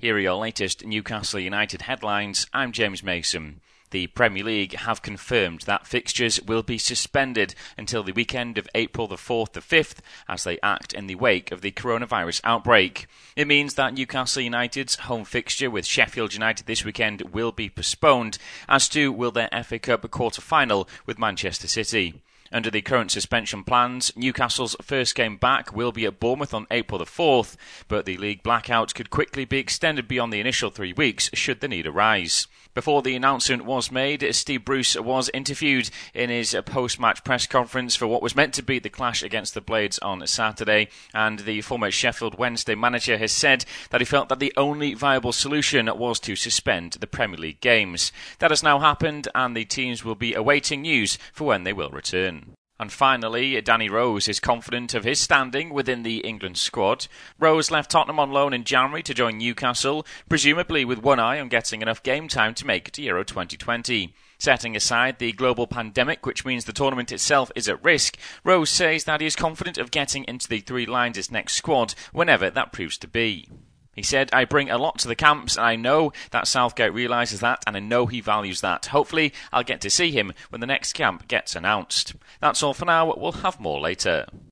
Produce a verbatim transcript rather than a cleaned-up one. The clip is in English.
Here are your latest Newcastle United headlines. I'm James Mason. The Premier League have confirmed that fixtures will be suspended until the weekend of April the fourth to fifth as they act in the wake of the coronavirus outbreak. It means that Newcastle United's home fixture with Sheffield United this weekend will be postponed, as too will their F A Cup quarter-final with Manchester City. Under the current suspension plans, Newcastle's first game back will be at Bournemouth on April the fourth, but the league blackout could quickly be extended beyond the initial three weeks should the need arise. Before the announcement was made, Steve Bruce was interviewed in his post-match press conference for what was meant to be the clash against the Blades on Saturday, and the former Sheffield Wednesday manager has said that he felt that the only viable solution was to suspend the Premier League games. That has now happened, and the teams will be awaiting news for when they will return. And finally, Danny Rose is confident of his standing within the England squad. Rose left Tottenham on loan in January to join Newcastle, presumably with one eye on getting enough game time to make it to Euro twenty twenty. Setting aside the global pandemic, which means the tournament itself is at risk, Rose says that he is confident of getting into the Three Lions' next squad whenever that proves to be. He said, I bring a lot to the camps, and I know that Southgate realises that, and I know he values that. Hopefully, I'll get to see him when the next camp gets announced. That's all for now. We'll have more later.